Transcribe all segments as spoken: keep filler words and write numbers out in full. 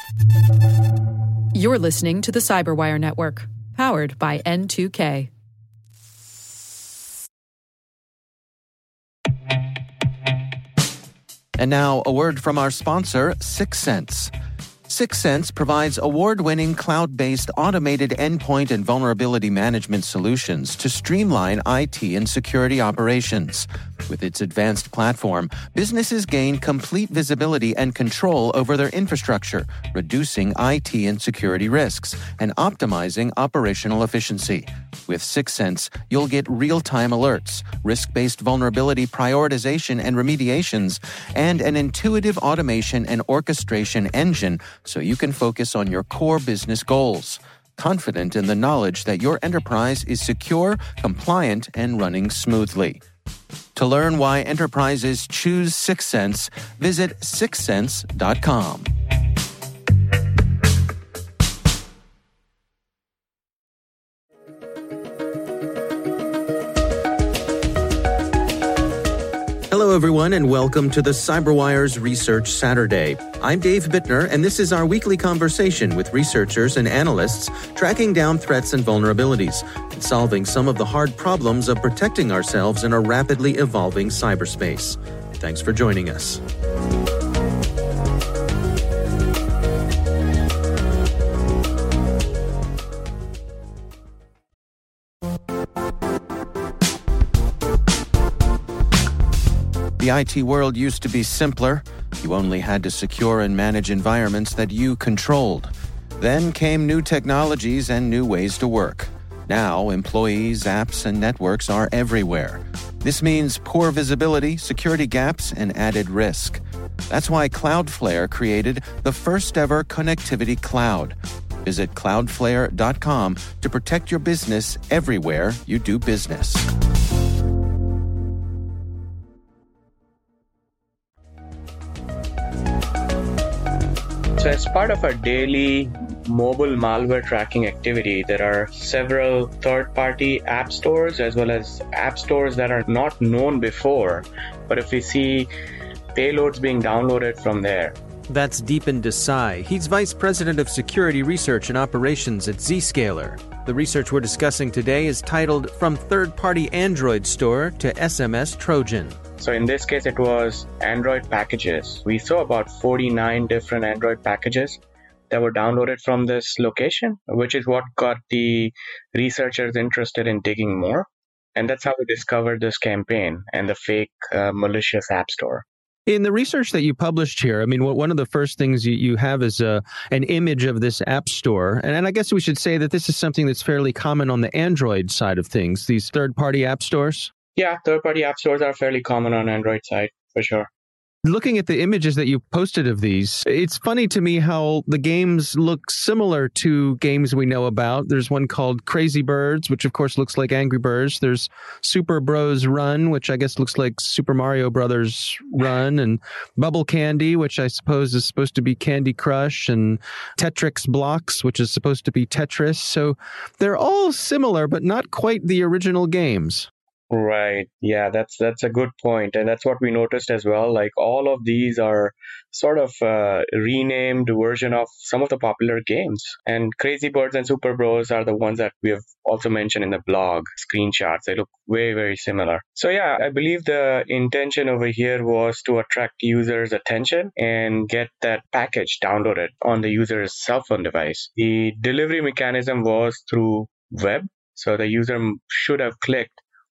You're listening to the Cyberwire Network, powered by N two K. And now, a word from our sponsor, Syxsense. Syxsense provides award-winning cloud-based automated endpoint and vulnerability management solutions to streamline I T and security operations. With its advanced platform, businesses gain complete visibility and control over their infrastructure, reducing I T and security risks and optimizing operational efficiency. With Syxsense, you'll get real-time alerts, risk-based vulnerability prioritization and remediations, and an intuitive automation and orchestration engine so you can focus on your core business goals, confident in the knowledge that your enterprise is secure, compliant, and running smoothly. To learn why enterprises choose Syxsense, visit syxsense dot com. Hello, everyone, and welcome to the CyberWire's Research Saturday. I'm Dave Bittner, and this is our weekly conversation with researchers and analysts tracking down threats and vulnerabilities and solving some of the hard problems of protecting ourselves in a rapidly evolving cyberspace. Thanks for joining us. The I T world used to be simpler. You only had to secure and manage environments that you controlled. Then came new technologies and new ways to work. Now, employees, apps, and networks are everywhere. This means poor visibility, security gaps, and added risk. That's why Cloudflare created the first-ever connectivity cloud. Visit cloudflare dot com to protect your business everywhere you do business. So as part of our daily mobile malware tracking activity, there are several third-party app stores as well as app stores that are not known before, but if we see payloads being downloaded from there. That's Deepan Desai. He's Vice President of Security Research and Operations at Zscaler. The research we're discussing today is titled From Third-Party Android Store to S M S Trojan. So in this case, it was Android packages. We saw about forty-nine different Android packages that were downloaded from this location, which is what got the researchers interested in digging more. And that's how we discovered this campaign and the fake uh, malicious app store. In the research that you published here, I mean, one of the first things you, you have is a, an image of this app store. And, and I guess we should say that this is something that's fairly common on the Android side of things, these third-party app stores. Yeah, third-party app stores are fairly common on Android side, for sure. Looking at the images that you posted of these, it's funny to me how the games look similar to games we know about. There's one called Crazy Birds, which of course looks like Angry Birds. There's Super Bros Run, which I guess looks like Super Mario Brothers Run, and Bubble Candy, which I suppose is supposed to be Candy Crush, and Tetrix Blocks, which is supposed to be Tetris. So they're all similar, but not quite the original games. Right. Yeah, that's that's a good point. And that's what we noticed as well. Like all of these are sort of uh, renamed version of some of the popular games. And Crazy Birds and Super Bros are the ones that we have also mentioned in the blog screenshots. They look very, very similar. So yeah, I believe the intention over here was to attract users' attention and get that package downloaded on the user's cell phone device. The delivery mechanism was through web. So the user should have clicked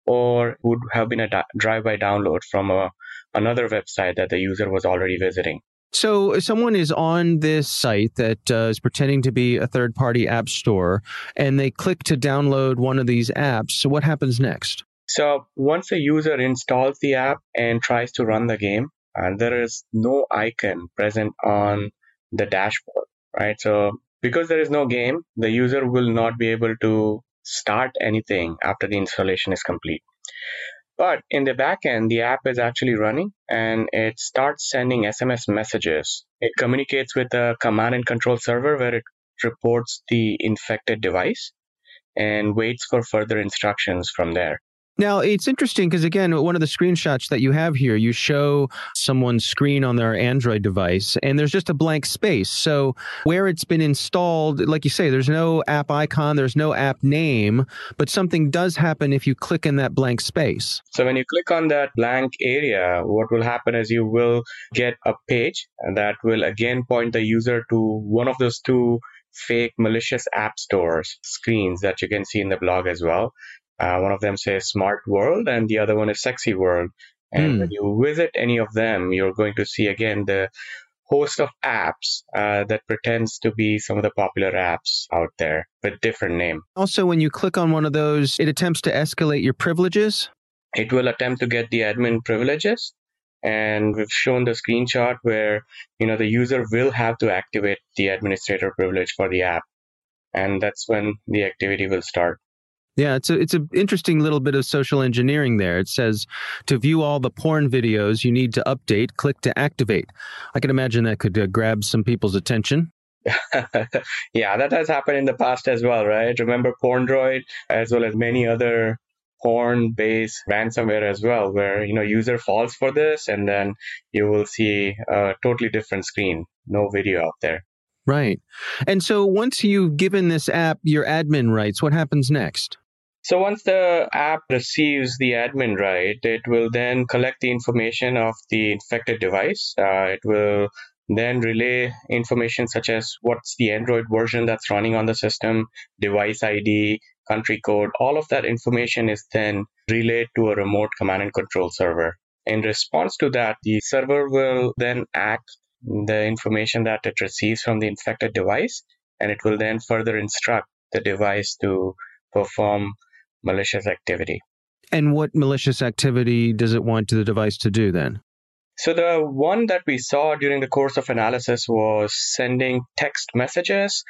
or would have been a da- drive-by download from a, another website that the user was already visiting. So if someone is on this site that uh, is pretending to be a third-party app store, and they click to download one of these apps, so what happens next? So once a user installs the app and tries to run the game, uh, there is no icon present on the dashboard, right? So because there is no game, the user will not be able to start anything after the installation is complete. But in the back end, the app is actually running and it starts sending S M S messages. It communicates with a command and control server where it reports the infected device and waits for further instructions from there. Now, it's interesting because, again, one of the screenshots that you have here, you show someone's screen on their Android device, and there's just a blank space. So where it's been installed, like you say, there's no app icon, there's no app name, but something does happen if you click in that blank space. So when you click on that blank area, what will happen is you will get a page that will again point the user to one of those two fake malicious app stores screens that you can see in the blog as well. Uh, one of them says Smart World and the other one is Sexy World. And mm. when you visit any of them, you're going to see again the host of apps uh, that pretends to be some of the popular apps out there with different name. Also, when you click on one of those, it attempts to escalate your privileges. It will attempt to get the admin privileges. And we've shown the screenshot where, you know, the user will have to activate the administrator privilege for the app. And that's when the activity will start. Yeah, it's a, it's an interesting little bit of social engineering there. It says, to view all the porn videos you need to update, click to activate. I can imagine that could uh, grab some people's attention. Yeah, that has happened in the past as well, right? Remember Porndroid, as well as many other porn-based ransomware as well, where, you know, user falls for this and then you will see a totally different screen, no video out there. Right. And so once you've given this app your admin rights, what happens next? So once the app receives the admin right, it will then collect the information of the infected device. Uh, it will then relay information such as what's the Android version that's running on the system, device I D, country code. All of that information is then relayed to a remote command and control server. In response to that, the server will then act the information that it receives from the infected device, and it will then further instruct the device to perform malicious activity. And what malicious activity does it want the device to do then? So the one that we saw during the course of analysis was sending text messages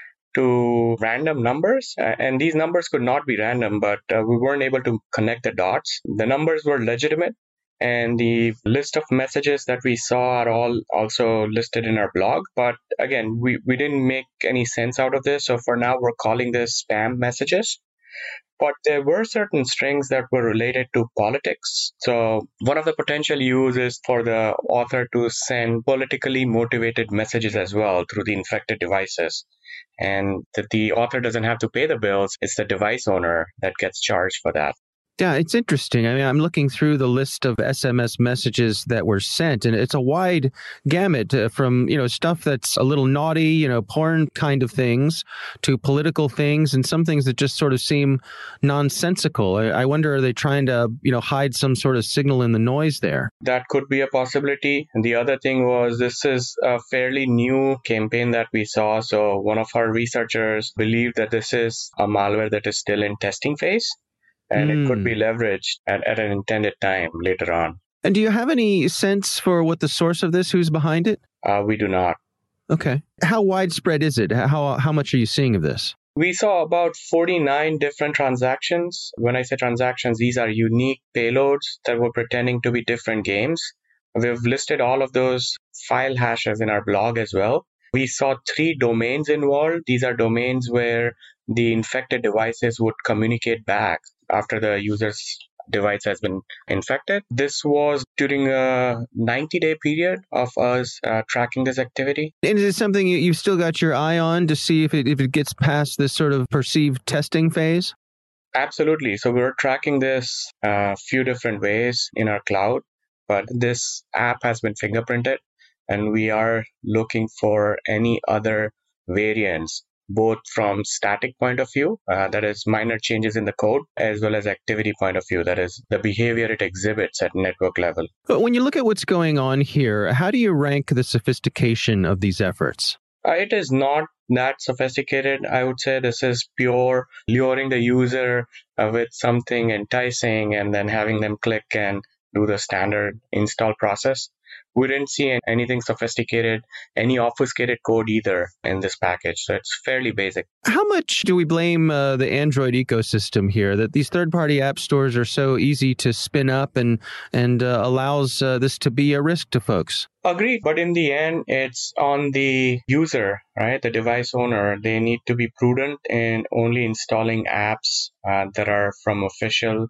to random numbers. And these numbers could not be random, but uh, we weren't able to connect the dots. The numbers were legitimate. And the list of messages that we saw are all also listed in our blog. But again, we, we didn't make any sense out of this. So for now, we're calling this spam messages. But there were certain strings that were related to politics. So one of the potential use is for the author to send politically motivated messages as well through the infected devices. And that the author doesn't have to pay the bills. It's the device owner that gets charged for that. Yeah, it's interesting. I mean, I'm looking through the list of S M S messages that were sent, and it's a wide gamut uh, from, you know, stuff that's a little naughty, you know, porn kind of things, to political things, and some things that just sort of seem nonsensical. I, I wonder, are they trying to, you know, hide some sort of signal in the noise there? That could be a possibility. And the other thing was, this is a fairly new campaign that we saw. So one of our researchers believed that this is a malware that is still in testing phase. And mm. it could be leveraged at, at an intended time later on. And do you have any sense for what the source of this, who's behind it? Uh, we do not. Okay. How widespread is it? How how much are you seeing of this? We saw about forty-nine different transactions. When I say transactions, these are unique payloads that were pretending to be different games. We've listed all of those file hashes in our blog as well. We saw three domains involved. These are domains where the infected devices would communicate back after the user's device has been infected. This was during a ninety-day period of us uh, tracking this activity. And is it something you've still got your eye on to see if it, if it gets past this sort of perceived testing phase? Absolutely. So we're tracking this a uh, few different ways in our cloud, but this app has been fingerprinted, and we are looking for any other variants, both from static point of view, uh, that is minor changes in the code, as well as activity point of view, that is the behavior it exhibits at network level. But when you look at what's going on here, how do you rank the sophistication of these efforts? Uh, it is not that sophisticated. I would say this is pure luring the user uh, with something enticing and then having them click and do the standard install process. We didn't see anything sophisticated, any obfuscated code either in this package. So it's fairly basic. How much do we blame uh, the Android ecosystem here, that these third-party app stores are so easy to spin up and, and uh, allows uh, this to be a risk to folks? Agreed. But in the end, it's on the user, right? The device owner. They need to be prudent in only installing apps uh, that are from official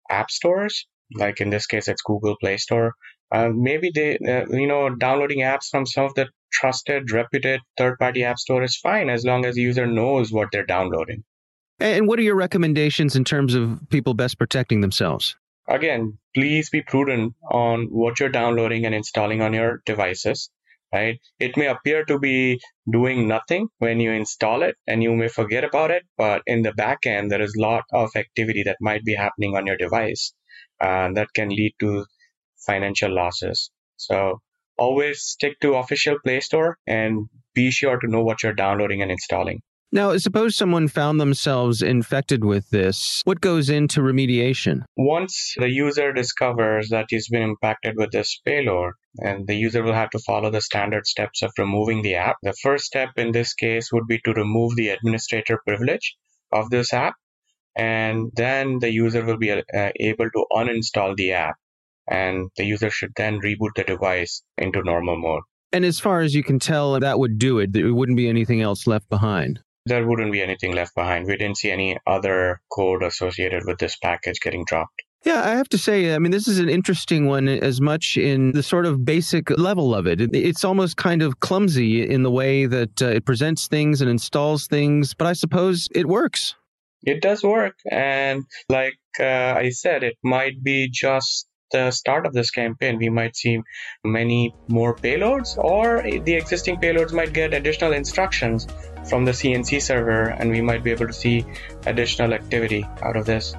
app stores, like in this case, it's Google Play Store. Uh, maybe they, uh, you know, downloading apps from some of the trusted, reputed third-party app store is fine as long as the user knows what they're downloading. And what are your recommendations in terms of people best protecting themselves? Again, please be prudent on what you're downloading and installing on your devices, right? It may appear to be doing nothing when you install it and you may forget about it, but in the back end, there is a lot of activity that might be happening on your device uh, that can lead to financial losses. So always stick to official Play Store and be sure to know what you're downloading and installing. Now, suppose someone found themselves infected with this. What goes into remediation? Once the user discovers that he's been impacted with this payload, and the user will have to follow the standard steps of removing the app. The first step in this case would be to remove the administrator privilege of this app, and then the user will be uh, able to uninstall the app, and the user should then reboot the device into normal mode. And as far as you can tell, that would do it. There wouldn't be anything else left behind. There wouldn't be anything left behind. We didn't see any other code associated with this package getting dropped. Yeah, I have to say, I mean, this is an interesting one as much in the sort of basic level of it. It's almost kind of clumsy in the way that uh, it presents things and installs things, but I suppose it works. It does work. And like uh, I said, it might be just the start of this campaign. We might see many more payloads, or the existing payloads might get additional instructions from the C N C server, and we might be able to see additional activity out of this.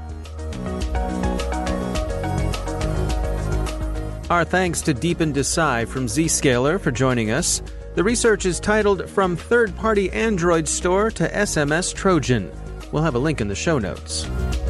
Our thanks to Deepan Desai from Zscaler for joining us. The research is titled From Third-Party Android Store to S M S Trojan. We'll have a link in the show notes.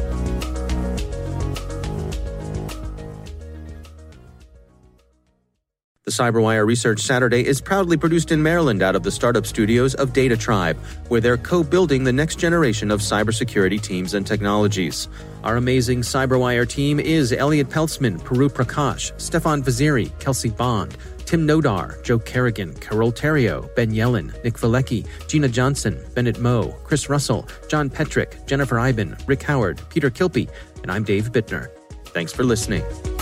The CyberWire Research Saturday is proudly produced in Maryland out of the startup studios of Data Tribe, where they're co-building the next generation of cybersecurity teams and technologies. Our amazing CyberWire team is Elliot Peltzman, Puru Prakash, Stefan Vaziri, Kelsey Bond, Tim Nodar, Joe Kerrigan, Carol Terrio, Ben Yellen, Nick Valecki, Gina Johnson, Bennett Moe, Chris Russell, John Petrick, Jennifer Iben, Rick Howard, Peter Kilpie, and I'm Dave Bittner. Thanks for listening.